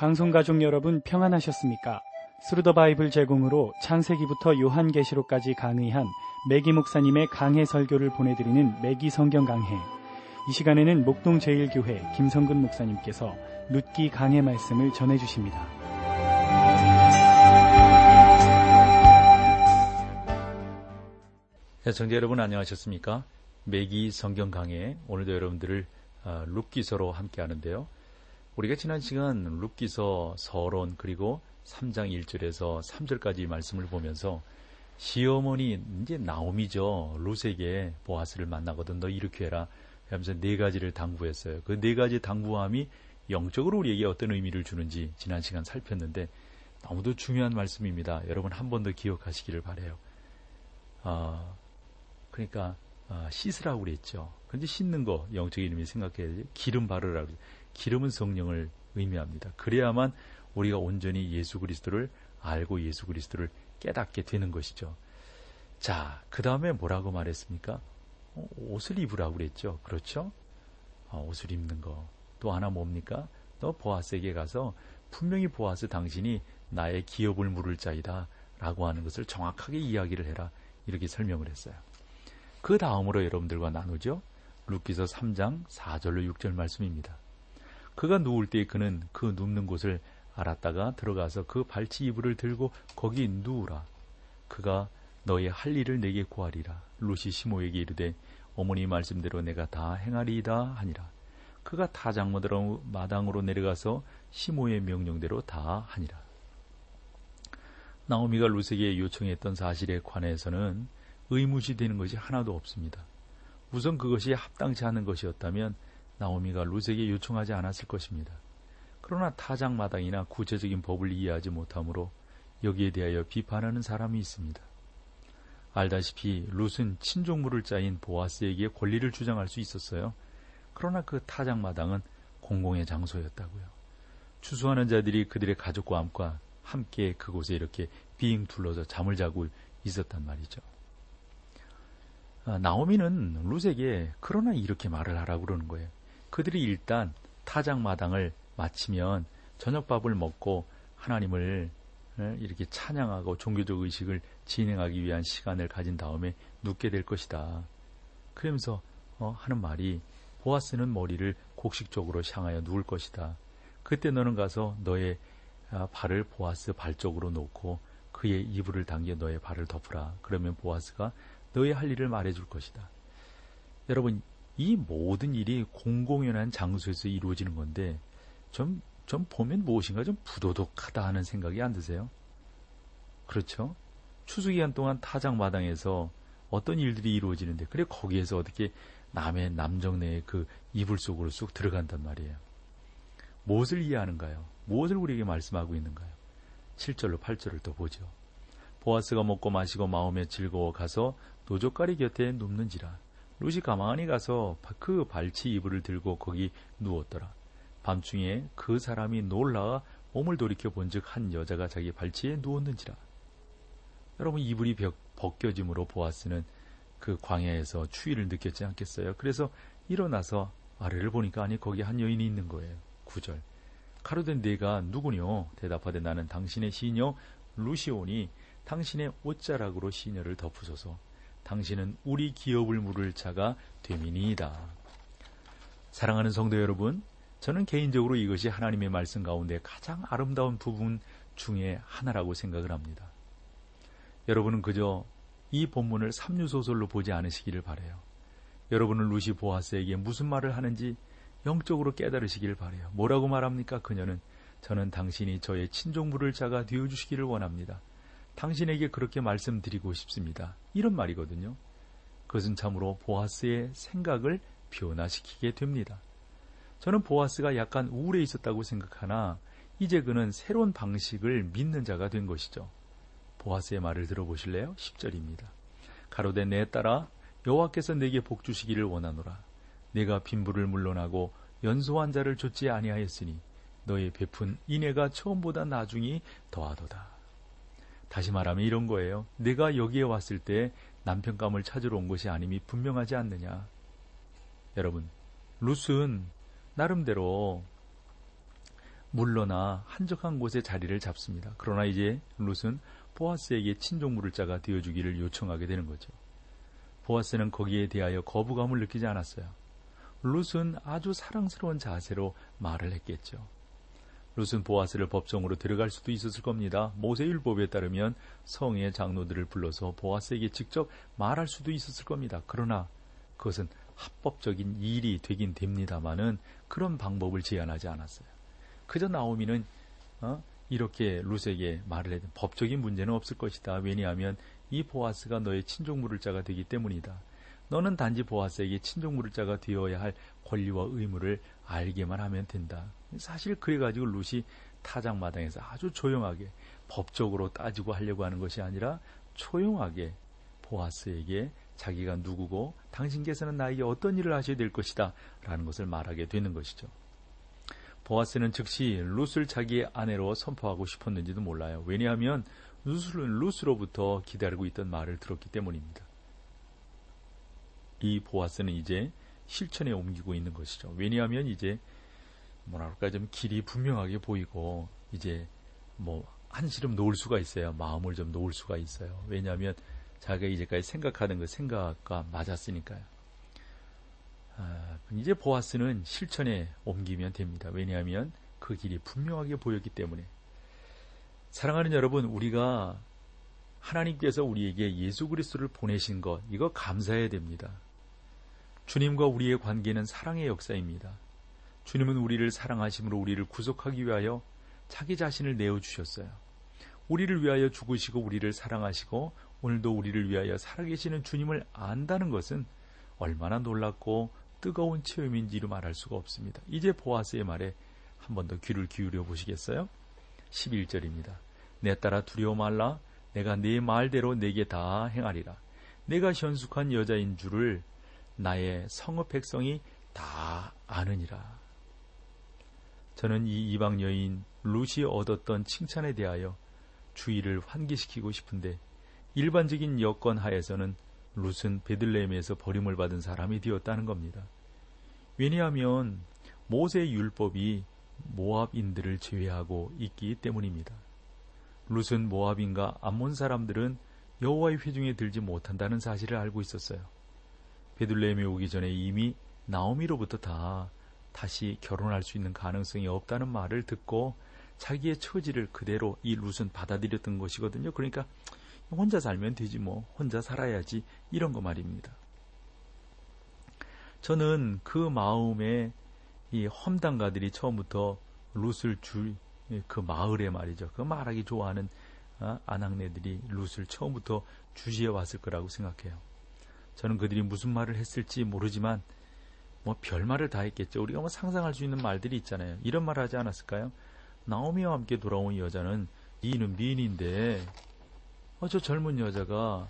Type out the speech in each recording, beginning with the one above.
방송가족 여러분 평안하셨습니까? 스루더 바이블 제공으로 창세기부터 요한계시록까지 강의한 매기 목사님의 강해 설교를 보내드리는 매기 성경 강해. 이 시간에는 목동 제일교회 김성근 목사님께서 룻기 강해 말씀을 전해주십니다. 시청자 여러분 안녕하셨습니까? 매기 성경 강해, 오늘도 여러분들을 룻기서로 함께 하는데요. 우리가 지난 시간 룻기서 서론 그리고 3장 1절에서 3절까지 말씀을 보면서 시어머니 이제 나오미죠. 룻에게 보아스를 만나거든 너 이렇게 해라 하면서 네 가지를 당부했어요. 그 네 가지 당부함이 영적으로 우리에게 어떤 의미를 주는지 지난 시간 살폈는데 너무도 중요한 말씀입니다. 여러분 한 번 더 기억하시기를 바라요. 그러니까 씻으라고 그랬죠. 그런데 씻는 거 영적인 의미 생각해야지. 기름 바르라고. 기름은 성령을 의미합니다. 그래야만 우리가 온전히 예수 그리스도를 알고 예수 그리스도를 깨닫게 되는 것이죠. 자, 그 다음에 뭐라고 말했습니까? 옷을 입으라고 그랬죠. 그렇죠? 옷을 입는 거. 또 하나 뭡니까? 너 보아스에게 가서 분명히 보아스 당신이 나의 기업을 물을 자이다 라고 하는 것을 정확하게 이야기를 해라. 이렇게 설명을 했어요. 그 다음으로 여러분들과 나누죠. 룻기서 3장 4절로 6절 말씀입니다. 그가 누울 때 그는 그 눕는 곳을 알았다가 들어가서 그 발치 이불을 들고 거기 누우라. 그가 너의 할 일을 내게 구하리라. 룻이 시모에게 이르되 어머니 말씀대로 내가 다 행하리이다 하니라. 그가 타작마당으로 내려가서 시모의 명령대로 다 하니라. 나오미가 룻에게 요청했던 사실에 관해서는 의무시되는 것이 하나도 없습니다. 우선 그것이 합당치 않은 것이었다면 나오미가 룻에게 요청하지 않았을 것입니다. 그러나 타작마당이나 구체적인 법을 이해하지 못하므로 여기에 대하여 비판하는 사람이 있습니다. 알다시피 룻은 친족물을 짜인 보아스에게 권리를 주장할 수 있었어요. 그러나 그 타작마당은 공공의 장소였다고요. 추수하는 자들이 그들의 가족과 함께 그곳에 이렇게 빙 둘러서 잠을 자고 있었단 말이죠. 나오미는 룻에게 그러나 이렇게 말을 하라고 그러는 거예요. 그들이 일단 타작마당을 마치면 저녁밥을 먹고 하나님을 이렇게 찬양하고 종교적 의식을 진행하기 위한 시간을 가진 다음에 눕게 될 것이다. 그러면서 하는 말이 보아스는 머리를 곡식쪽으로 향하여 누울 것이다. 그때 너는 가서 너의 발을 보아스 발 쪽으로 놓고 그의 이불을 당겨 너의 발을 덮으라. 그러면 보아스가 너의 할 일을 말해줄 것이다. 여러분, 이 모든 일이 공공연한 장소에서 이루어지는 건데 좀 보면 무엇인가 좀 부도덕하다 하는 생각이 안 드세요? 그렇죠? 추수기간 동안 타작마당에서 어떤 일들이 이루어지는데 그래 거기에서 어떻게 남의 남정네의 그 이불 속으로 쑥 들어간단 말이에요. 무엇을 이해하는가요? 무엇을 우리에게 말씀하고 있는가요? 7절로 8절을 또 보죠. 보아스가 먹고 마시고 마음에 즐거워 가서 노젓가리 곁에 눕는지라. 룻이 가만히 가서 그 발치 이불을 들고 거기 누웠더라. 밤중에 그 사람이 놀라 몸을 돌이켜 본즉 한 여자가 자기 발치에 누웠는지라. 여러분, 이불이 벗겨짐으로 보아스는 그 광야에서 추위를 느꼈지 않겠어요? 그래서 일어나서 아래를 보니까 아니 거기 한 여인이 있는 거예요. 9절. 가로되 네가 누구뇨? 대답하되 나는 당신의 시녀 룻이오니 당신의 옷자락으로 시녀를 덮으소서. 당신은 우리 기업을 물을 자가 됨이니이다. 사랑하는 성도 여러분, 저는 개인적으로 이것이 하나님의 말씀 가운데 가장 아름다운 부분 중에 하나라고 생각을 합니다. 여러분은 그저 이 본문을 삼류소설로 보지 않으시기를 바라요. 여러분은 룻이 보아스에게 무슨 말을 하는지 영적으로 깨달으시기를 바라요. 뭐라고 말합니까? 그녀는 저는 당신이 저의 친족물을 자가 되어주시기를 원합니다. 당신에게 그렇게 말씀드리고 싶습니다. 이런 말이거든요. 그것은 참으로 보아스의 생각을 변화시키게 됩니다. 저는 보아스가 약간 우울해 있었다고 생각하나 이제 그는 새로운 방식을 믿는 자가 된 것이죠. 보아스의 말을 들어보실래요? 10절입니다. 가로되 내 딸아 여호와께서 내게 복 주시기를 원하노라. 내가 빈부를 물러나고 연소한 자를 좇지 아니하였으니 너의 베푼 인애가 처음보다 나중이 더하도다. 다시 말하면 이런 거예요. 내가 여기에 왔을 때 남편감을 찾으러 온 것이 아님이 분명하지 않느냐. 여러분, 룻은 나름대로 물러나 한적한 곳에 자리를 잡습니다. 그러나 이제 룻은 보아스에게 친족물을 짜가 되어주기를 요청하게 되는 거죠. 보아스는 거기에 대하여 거부감을 느끼지 않았어요. 룻은 아주 사랑스러운 자세로 말을 했겠죠. 룻은 보아스를 법정으로 데려갈 수도 있었을 겁니다. 모세율법에 따르면 성의 장로들을 불러서 보아스에게 직접 말할 수도 있었을 겁니다. 그러나 그것은 합법적인 일이 되긴 됩니다마는 그런 방법을 제안하지 않았어요. 그저 나오미는 이렇게 룻에게 말을 해도 법적인 문제는 없을 것이다. 왜냐하면 이 보아스가 너의 친족물을 자가 되기 때문이다. 너는 단지 보아스에게 친족물을 자가 되어야 할 권리와 의무를 알게만 하면 된다. 사실 그래가지고 룻이 타작마당에서 아주 조용하게 법적으로 따지고 하려고 하는 것이 아니라 조용하게 보아스에게 자기가 누구고 당신께서는 나에게 어떤 일을 하셔야 될 것이다 라는 것을 말하게 되는 것이죠. 보아스는 즉시 룻을 자기의 아내로 선포하고 싶었는지도 몰라요. 왜냐하면 룻으로부터 기다리고 있던 말을 들었기 때문입니다. 이 보아스는 이제 실천에 옮기고 있는 것이죠. 왜냐하면 이제 좀 길이 분명하게 보이고 이제 한시름 놓을 수가 있어요. 마음을 좀 놓을 수가 있어요. 왜냐하면 자기가 이제까지 생각하는 그 생각과 맞았으니까요. 이제 보아스는 실천에 옮기면 됩니다. 왜냐하면 그 길이 분명하게 보였기 때문에. 사랑하는 여러분, 우리가 하나님께서 우리에게 예수 그리스도를 보내신 것, 이거 감사해야 됩니다. 주님과 우리의 관계는 사랑의 역사입니다. 주님은 우리를 사랑하심으로 우리를 구속하기 위하여 자기 자신을 내어주셨어요. 우리를 위하여 죽으시고 우리를 사랑하시고 오늘도 우리를 위하여 살아계시는 주님을 안다는 것은 얼마나 놀랍고 뜨거운 체험인지로 말할 수가 없습니다. 이제 보아스의 말에 한 번 더 귀를 기울여 보시겠어요? 11절입니다. 내 딸아 두려워 말라. 내가 네 말대로 내게 다 행하리라. 내가 현숙한 여자인 줄을 나의 성읍 백성이 다 아느니라. 저는 이 이방 여인 룻이 얻었던 칭찬에 대하여 주의를 환기시키고 싶은데 일반적인 여건 하에서는 룻은 베들레헴에서 버림을 받은 사람이 되었다는 겁니다. 왜냐하면 모세의 율법이 모압인들을 제외하고 있기 때문입니다. 룻은 모압인과 암몬 사람들은 여호와의 회중에 들지 못한다는 사실을 알고 있었어요. 베들레헴에 오기 전에 이미 나오미로부터 다시 결혼할 수 있는 가능성이 없다는 말을 듣고 자기의 처지를 그대로 이 룻은 받아들였던 것이거든요. 그러니까 혼자 살면 되지 혼자 살아야지 이런 거 말입니다. 저는 그 마음에 이 험담가들이 처음부터 룻을 그 마을에 말이죠. 그 말하기 좋아하는 아낙네들이 룻을 처음부터 주시해 왔을 거라고 생각해요. 저는 그들이 무슨 말을 했을지 모르지만 별말을 다 했겠죠. 우리가 상상할 수 있는 말들이 있잖아요. 이런 말 하지 않았을까요? 나오미와 함께 돌아온 여자는 이는 미인인데 저 젊은 여자가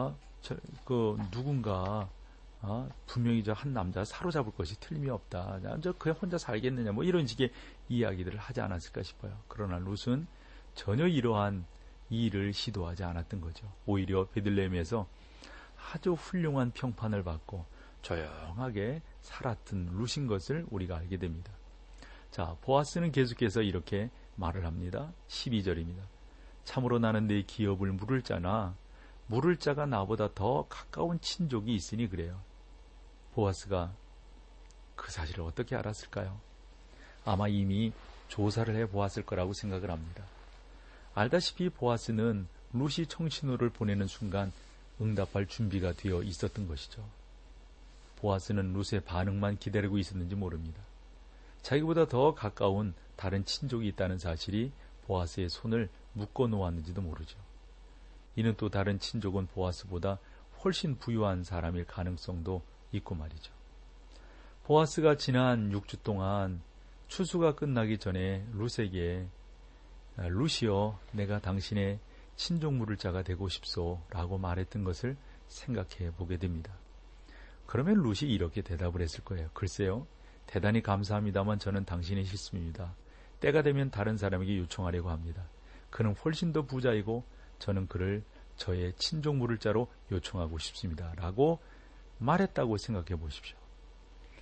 누군가 분명히 저 한 남자 사로잡을 것이 틀림이 없다. 저 그냥 혼자 살겠느냐 이런 식의 이야기들을 하지 않았을까 싶어요. 그러나 룻은 전혀 이러한 일을 시도하지 않았던 거죠. 오히려 베들레헴에서 아주 훌륭한 평판을 받고 조용하게 살았던 룻인 것을 우리가 알게 됩니다. 자, 보아스는 계속해서 이렇게 말을 합니다. 12절입니다. 참으로 나는 내 기업을 물을 자나 물을 자가 나보다 더 가까운 친족이 있으니 그래요. 보아스가 그 사실을 어떻게 알았을까요? 아마 이미 조사를 해보았을 거라고 생각을 합니다. 알다시피 보아스는 룻이 청신호를 보내는 순간 응답할 준비가 되어 있었던 것이죠. 보아스는 룻의 반응만 기다리고 있었는지 모릅니다. 자기보다 더 가까운 다른 친족이 있다는 사실이 보아스의 손을 묶어 놓았는지도 모르죠. 이는 또 다른 친족은 보아스보다 훨씬 부유한 사람일 가능성도 있고 말이죠. 보아스가 지난 6주 동안 추수가 끝나기 전에 룻에게 룻이여 내가 당신의 친족물을 자가 되고 싶소 라고 말했던 것을 생각해 보게 됩니다. 그러면 룻이 이렇게 대답을 했을 거예요. 글쎄요. 대단히 감사합니다만 저는 당신의 실수입니다. 때가 되면 다른 사람에게 요청하려고 합니다. 그는 훨씬 더 부자이고 저는 그를 저의 친족물을 자로 요청하고 싶습니다. 라고 말했다고 생각해 보십시오.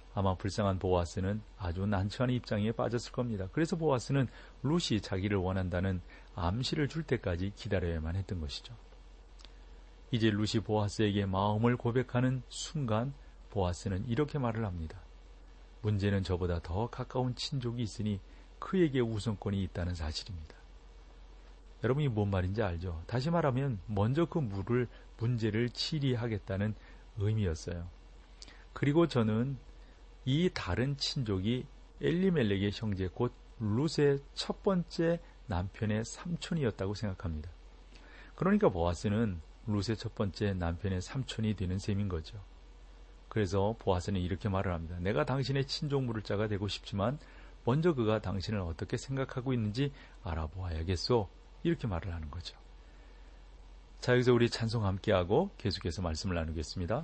아마 불쌍한 보아스는 아주 난처한 입장에 빠졌을 겁니다. 그래서 보아스는 룻이 자기를 원한다는 암시를 줄 때까지 기다려야만 했던 것이죠. 이제 룻이 보아스에게 마음을 고백하는 순간 보아스는 이렇게 말을 합니다. 문제는 저보다 더 가까운 친족이 있으니 그에게 우선권이 있다는 사실입니다. 여러분이 뭔 말인지 알죠? 다시 말하면 먼저 그 문제를 치리하겠다는 의미였어요. 그리고 저는 이 다른 친족이 엘리멜렉의 형제 곧 룻의 첫 번째 남편의 삼촌이었다고 생각합니다. 그러니까 보아스는 룻의 첫 번째 남편의 삼촌이 되는 셈인 거죠. 그래서 보아스는 이렇게 말을 합니다. 내가 당신의 친족 물을 자가 되고 싶지만 먼저 그가 당신을 어떻게 생각하고 있는지 알아보아야겠소. 이렇게 말을 하는 거죠. 자, 여기서 우리 찬송 함께하고 계속해서 말씀을 나누겠습니다.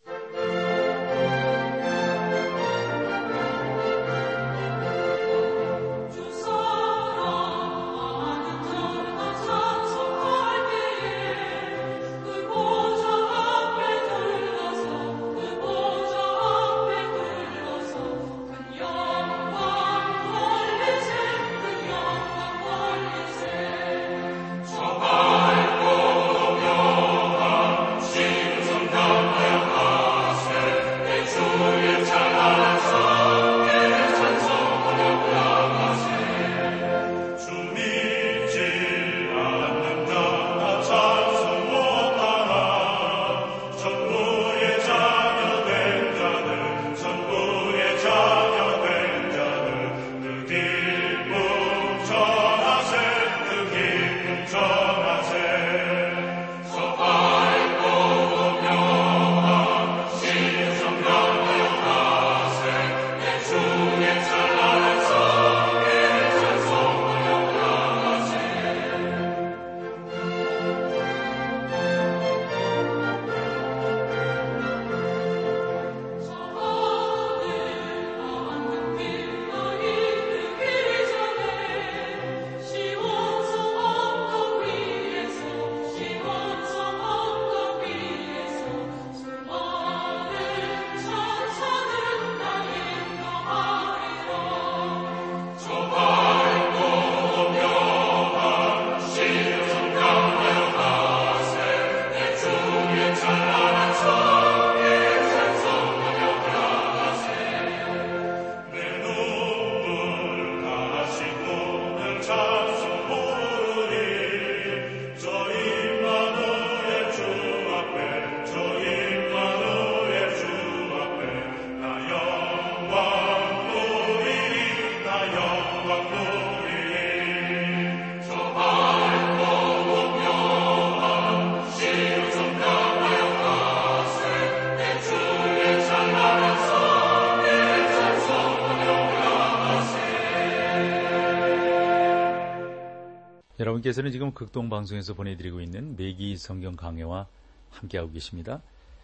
여러분께서는 지금 극동방송에서 보내드리고 있는 매기 성경 강해와 함께하고 계십니다.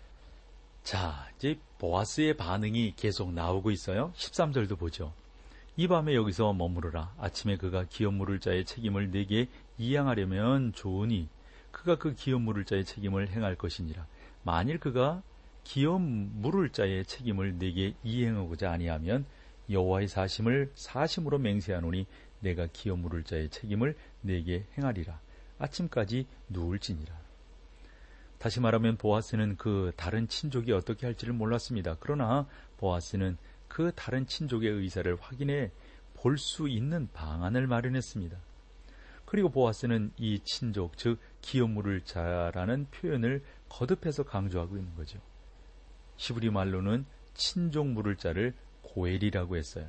자, 이제 보아스의 반응이 계속 나오고 있어요. 13절도 보죠. 이 밤에 여기서 머무르라. 아침에 그가 기업 물을 자의 책임을 내게 이행하려면 좋으니 그가 그 기업 물을 자의 책임을 행할 것이니라. 만일 그가 기업 물을 자의 책임을 내게 이행하고자 아니하면 여호와의 사심으로 맹세하노니 내가 기업 물을 자의 책임을 내게 행하리라. 아침까지 누울지니라. 다시 말하면 보아스는 그 다른 친족이 어떻게 할지를 몰랐습니다. 그러나 보아스는 그 다른 친족의 의사를 확인해 볼 수 있는 방안을 마련했습니다. 그리고 보아스는 이 친족, 즉 기업 물을 자라는 표현을 거듭해서 강조하고 있는 거죠. 히브리 말로는 친족 물을 자를 고엘이라고 했어요.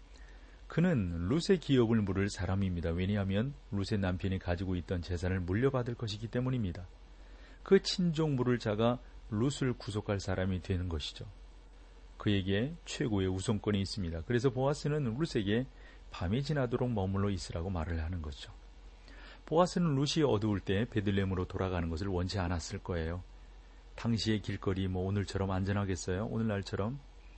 그는 룻의 기업을 물을 사람입니다. 왜냐하면 룻의 남편이 가지고 있던 재산을 물려받을 것이기 때문입니다. 그 친족 물을 자가 룻을 구속할 사람이 되는 것이죠. 그에게 최고의 우선권이 있습니다. 그래서 보아스는 룻에게 밤이 지나도록 머물러 있으라고 말을 하는 거죠. 보아스는 룻이 어두울 때 베들레헴으로 돌아가는 것을 원치 않았을 거예요. 당시의 길거리 오늘처럼 안전하겠어요? 오늘날처럼?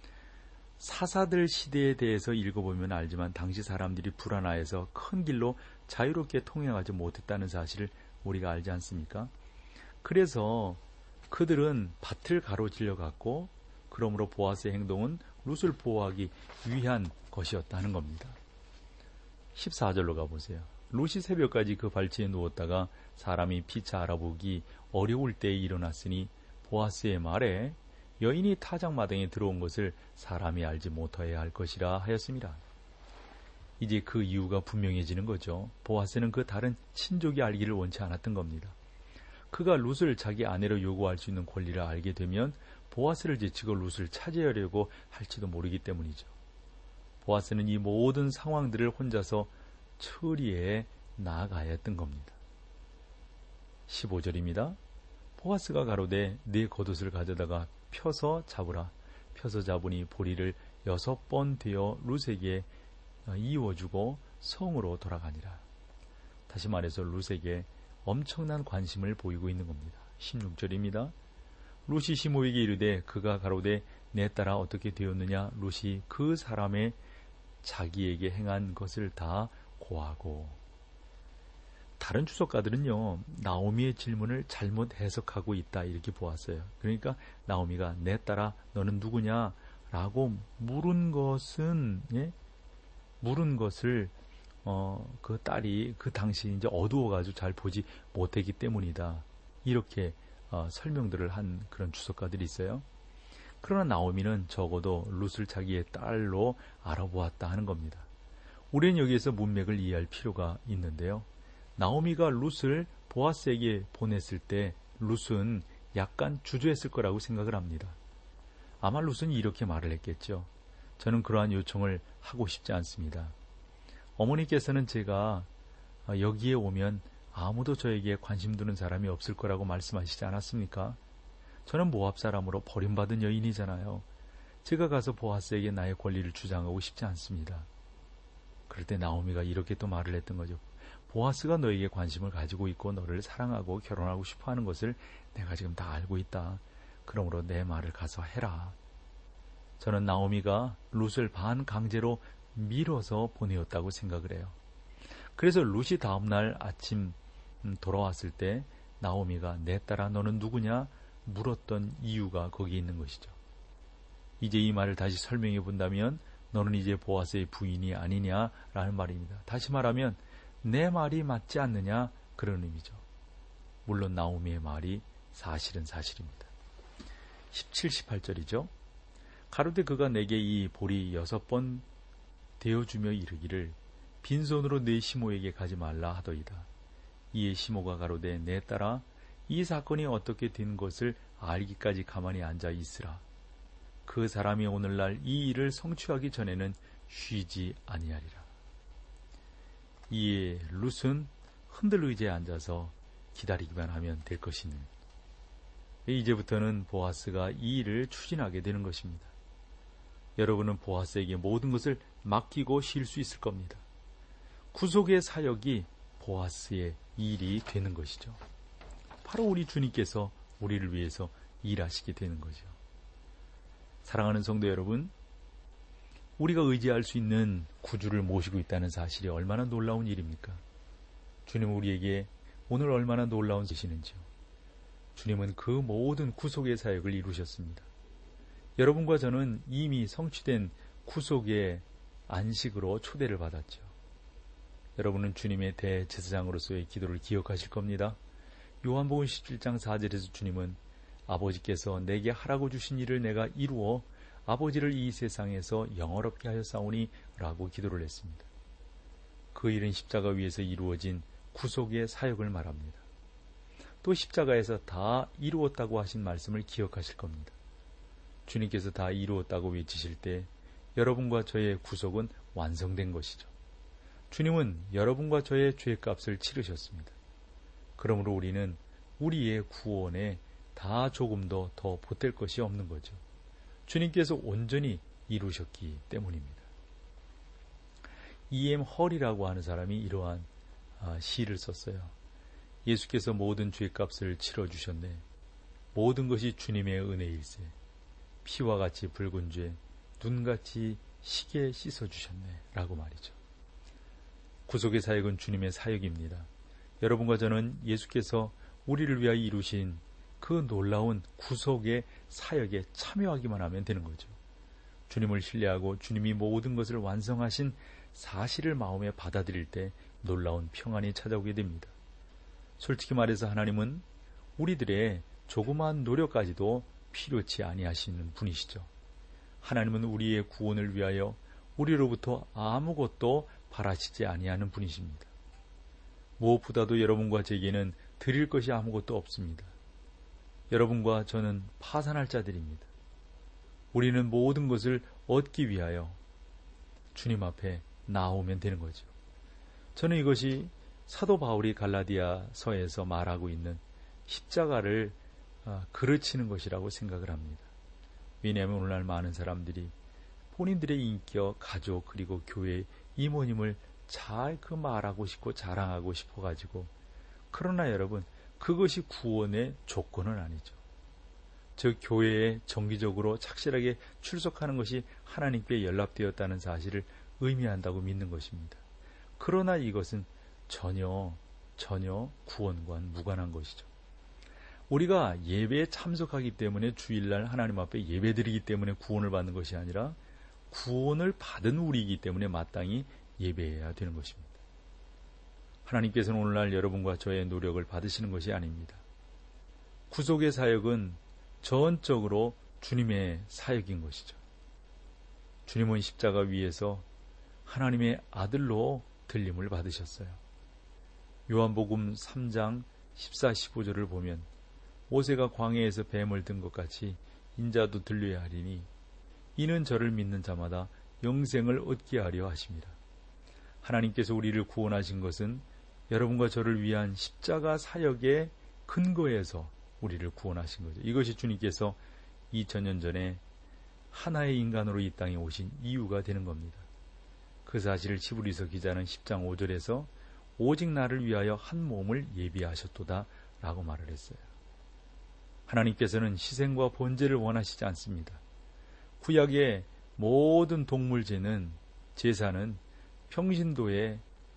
사사들 시대에 대해서 읽어보면 알지만 당시 사람들이 불안해서 큰 길로 자유롭게 통행하지 못했다는 사실을 우리가 알지 않습니까? 그래서 그들은 밭을 가로질러 갔고 그러므로 보아스의 행동은 룻을 보호하기 위한 것이었다는 겁니다. 14절로 가보세요. 룻이 새벽까지 그 발치에 누웠다가 사람이 피차 알아보기 어려울 때에 일어났으니 보아스의 말에 여인이 타작마당에 들어온 것을 사람이 알지 못하여야 할 것이라 하였습니다. 이제 그 이유가 분명해지는 거죠. 보아스는 그 다른 친족이 알기를 원치 않았던 겁니다. 그가 룻을 자기 아내로 요구할 수 있는 권리를 알게 되면 보아스를 제치고 룻을 차지하려고 할지도 모르기 때문이죠. 보아스는 이 모든 상황들을 혼자서 처리해 나아가야 했던 겁니다. 15절입니다. 보아스가 가로되 네 겉옷을 가져다가 펴서 잡으라. 펴서 잡으니 보리를 6번 되어 룻에게 이어주고 성으로 돌아가니라. 다시 말해서 룻에게 엄청난 관심을 보이고 있는 겁니다. 16절입니다. 룻이 시므에게 이르되 그가 가로되 내 딸아 어떻게 되었느냐. 룻이 그 사람의 자기에게 행한 것을 다 고하고. 다른 주석가들은요, 나오미의 질문을 잘못 해석하고 있다 이렇게 보았어요. 그러니까 나오미가 내 딸아 너는 누구냐 라고 물은 것을 그 딸이 그 당시 이제 어두워가지고 잘 보지 못했기 때문이다. 이렇게 설명들을 한 그런 주석가들이 있어요. 그러나 나오미는 적어도 룻을 자기의 딸로 알아보았다 하는 겁니다. 우리는 여기에서 문맥을 이해할 필요가 있는데요. 나오미가 룻을 보아스에게 보냈을 때 룻은 약간 주저했을 거라고 생각을 합니다. 아마 룻은 이렇게 말을 했겠죠. 저는 그러한 요청을 하고 싶지 않습니다. 어머니께서는 제가 여기에 오면 아무도 저에게 관심 두는 사람이 없을 거라고 말씀하시지 않았습니까? 저는 모압 사람으로 버림받은 여인이잖아요. 제가 가서 보아스에게 나의 권리를 주장하고 싶지 않습니다. 그럴 때 나오미가 이렇게 또 말을 했던 거죠. 보아스가 너에게 관심을 가지고 있고 너를 사랑하고 결혼하고 싶어하는 것을 내가 지금 다 알고 있다. 그러므로 내 말을 가서 해라. 저는 나오미가 룻을 반강제로 밀어서 보내었다고 생각을 해요. 그래서 룻이 다음날 아침 돌아왔을 때 나오미가 내 딸아 너는 누구냐 물었던 이유가 거기에 있는 것이죠. 이제 이 말을 다시 설명해 본다면 너는 이제 보아스의 부인이 아니냐라는 말입니다. 다시 말하면 내 말이 맞지 않느냐 그런 의미죠. 물론 나오미의 말이 사실은 사실입니다. 17, 18절이죠. 가로되 그가 내게 이 보리 6번 되어주며 이르기를 빈손으로 내 시모에게 가지 말라 하더이다. 이에 시모가 가로되 내 딸아 이 사건이 어떻게 된 것을 알기까지 가만히 앉아 있으라. 그 사람이 오늘날 이 일을 성취하기 전에는 쉬지 아니하리라. 이에 룻은 흔들 의자에 앉아서 기다리기만 하면 될 것이니 이제부터는 보아스가 이 일을 추진하게 되는 것입니다. 여러분은 보아스에게 모든 것을 맡기고 쉴 수 있을 겁니다. 구속의 사역이 보아스의 일이 되는 것이죠. 바로 우리 주님께서 우리를 위해서 일하시게 되는 거죠. 사랑하는 성도 여러분, 우리가 의지할 수 있는 구주를 모시고 있다는 사실이 얼마나 놀라운 일입니까? 주님은 우리에게 오늘 얼마나 놀라운 것이는지요. 주님은 그 모든 구속의 사역을 이루셨습니다. 여러분과 저는 이미 성취된 구속의 안식으로 초대를 받았죠. 여러분은 주님의 대제사장으로서의 기도를 기억하실 겁니다. 요한복음 17장 4절에서 주님은 아버지께서 내게 하라고 주신 일을 내가 이루어 아버지를 이 세상에서 영화롭게 하였사오니 라고 기도를 했습니다. 그 일은 십자가 위에서 이루어진 구속의 사역을 말합니다. 또 십자가에서 다 이루었다고 하신 말씀을 기억하실 겁니다. 주님께서 다 이루었다고 외치실 때 여러분과 저의 구속은 완성된 것이죠. 주님은 여러분과 저의 죄값을 치르셨습니다. 그러므로 우리는 우리의 구원에 다 조금도 더 보탤 것이 없는 거죠. 주님께서 온전히 이루셨기 때문입니다. E.M. 헐이라고 하는 사람이 이러한 시를 썼어요. 예수께서 모든 죄값을 치러주셨네. 모든 것이 주님의 은혜일세. 피와 같이 붉은 죄, 눈같이 시게 씻어주셨네. 라고 말이죠. 구속의 사역은 주님의 사역입니다. 여러분과 저는 예수께서 우리를 위하여 이루신 그 놀라운 구속의 사역에 참여하기만 하면 되는 거죠. 주님을 신뢰하고 주님이 모든 것을 완성하신 사실을 마음에 받아들일 때 놀라운 평안이 찾아오게 됩니다. 솔직히 말해서 하나님은 우리들의 조그마한 노력까지도 필요치 아니하시는 분이시죠. 하나님은 우리의 구원을 위하여 우리로부터 아무것도 바라시지 아니하는 분이십니다. 무엇보다도 여러분과 제게는 드릴 것이 아무것도 없습니다. 여러분과 저는 파산할 자들입니다. 우리는 모든 것을 얻기 위하여 주님 앞에 나오면 되는 거죠. 저는 이것이 사도 바울이 갈라디아서에서 말하고 있는 십자가를 그르치는 것이라고 생각을 합니다. 왜냐하면 오늘날 많은 사람들이 본인들의 인격, 가족, 그리고 교회, 이모님을 잘 말하고 싶고 자랑하고 싶어가지고, 그러나 여러분, 그것이 구원의 조건은 아니죠. 즉 교회에 정기적으로 착실하게 출석하는 것이 하나님께 연락되었다는 사실을 의미한다고 믿는 것입니다. 그러나 이것은 전혀 구원과는 무관한 것이죠. 우리가 예배에 참석하기 때문에 주일날 하나님 앞에 예배드리기 때문에 구원을 받는 것이 아니라 구원을 받은 우리이기 때문에 마땅히 예배해야 되는 것입니다. 하나님께서는 오늘날 여러분과 저의 노력을 받으시는 것이 아닙니다. 구속의 사역은 전적으로 주님의 사역인 것이죠. 주님은 십자가 위에서 하나님의 아들로 들림을 받으셨어요. 요한복음 3장 14, 15절을 보면 모세가 광야에서 뱀을 든 것 같이 인자도 들려야 하리니 이는 저를 믿는 자마다 영생을 얻게 하려 하십니다. 하나님께서 우리를 구원하신 것은 여러분과 저를 위한 십자가 사역의 근거에서 우리를 구원하신 거죠. 이것이 주님께서 2000년 전에 하나의 인간으로 이 땅에 오신 이유가 되는 겁니다. 그 사실을 히브리서 기자는 10장 5절에서 오직 나를 위하여 한 몸을 예비하셨도다 라고 말을 했어요. 하나님께서는 희생과 번제를 원하시지 않습니다. 구약의 모든 동물 제사는 평신도에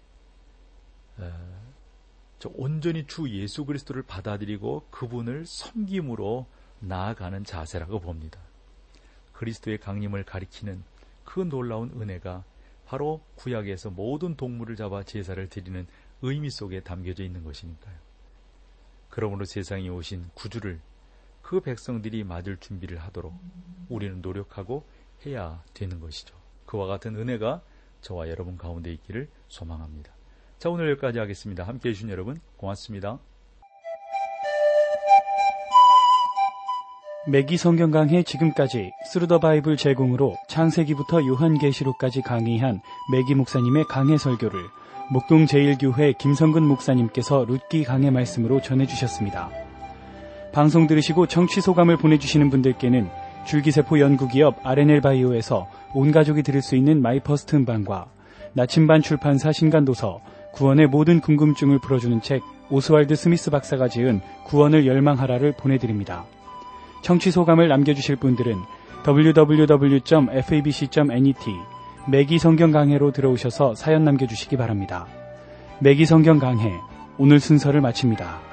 온전히 주 예수 그리스도를 받아들이고 그분을 섬김으로 나아가는 자세라고 봅니다. 그리스도의 강림을 가리키는 그 놀라운 은혜가 바로 구약에서 모든 동물을 잡아 제사를 드리는 의미 속에 담겨져 있는 것이니까요. 그러므로 세상에 오신 구주를 그 백성들이 맞을 준비를 하도록 우리는 노력하고 해야 되는 것이죠. 그와 같은 은혜가 저와 여러분 가운데 있기를 소망합니다. 자, 오늘 여기까지 하겠습니다. 함께해 주신 여러분 고맙습니다. 매기 성경 강해 지금까지 스루더 바이블 제공으로 창세기부터 요한계시록까지 강의한 매기 목사님의 강해 설교를 목동 제1교회 김성근 목사님께서 룻기 강해 말씀으로 전해주셨습니다. 방송 들으시고 청취 소감을 보내주시는 분들께는 줄기세포 연구기업 RNL바이오에서 온 가족이 들을 수 있는 마이퍼스트 음반과 나침반 출판사 신간도서 구원의 모든 궁금증을 풀어주는 책 오스왈드 스미스 박사가 지은 구원을 열망하라를 보내드립니다. 청취 소감을 남겨주실 분들은 www.fabc.net 매기 성경 강해로 들어오셔서 사연 남겨주시기 바랍니다. 매기 성경 강해 오늘 순서를 마칩니다.